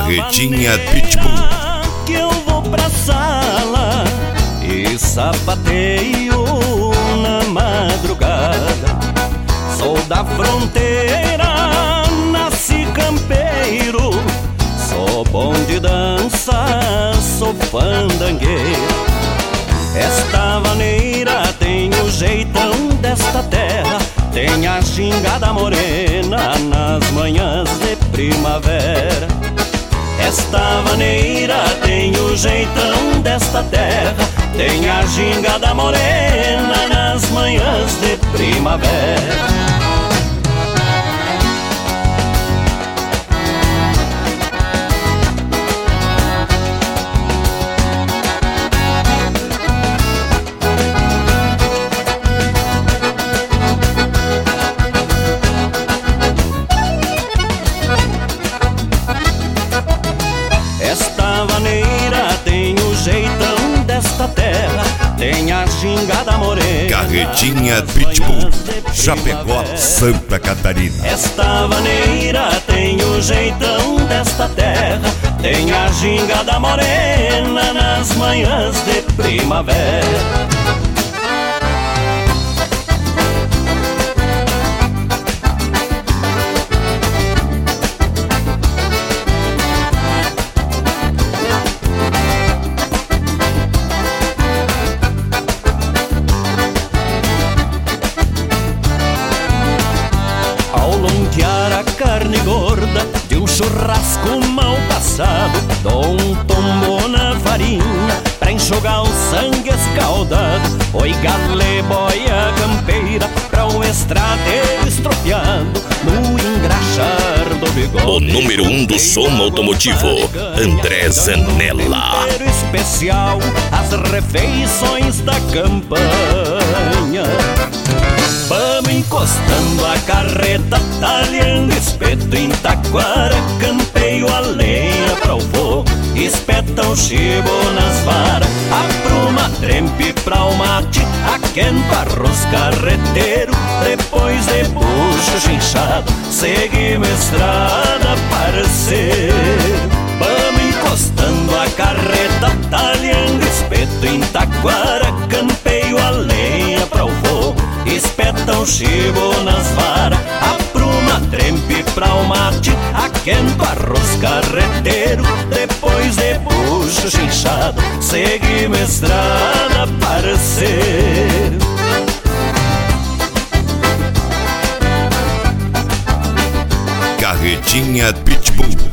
Carretinha Pitbull. Que eu vou pra sala e sapateio na madrugada. Sou da fronteira, nasci campeiro. Sou bom de dança, sou fandangueiro. Esta vaneira tem o jeitão desta terra, tem a gingada morena nas manhãs de primavera. Esta vaneira tem o jeitão desta terra, tem a gingada morena nas manhãs de primavera. Esta vaneira tem o jeitão desta terra, tem a gingada morena. Carretinha Pitbull, Chapecó, Santa Catarina. Esta vaneira tem o jeitão desta terra, tem a gingada morena nas manhãs de primavera. Lonquear a carne gorda de um churrasco mal passado, dou um tombo na farinha pra enxugar o sangue escaldado. Oi, gale, boia campeira pra um estradeiro estropiado no engraxar do bigode. O número 1 do som automotivo, André Zanella. Especial, as refeições da campanha. Vamos encostando a carreta, talhando espeto em taquara, campeio a lenha pra o fogo, espeta o chibo nas varas, apruma trempe pra o mate, aquenta arroz carreteiro, depois de bucho chinchado, seguimos estrada, parceiro. Vamos encostando a carreta, talhando espeto em taquara, campeio a lenha pra o fogo, espeta o chibo nas varas, apruma trempe pra o mate, aquenta arroz carreteiro, depois de bucho chinchado, seguimos estrada, parceiro. Carretinha Pitbull.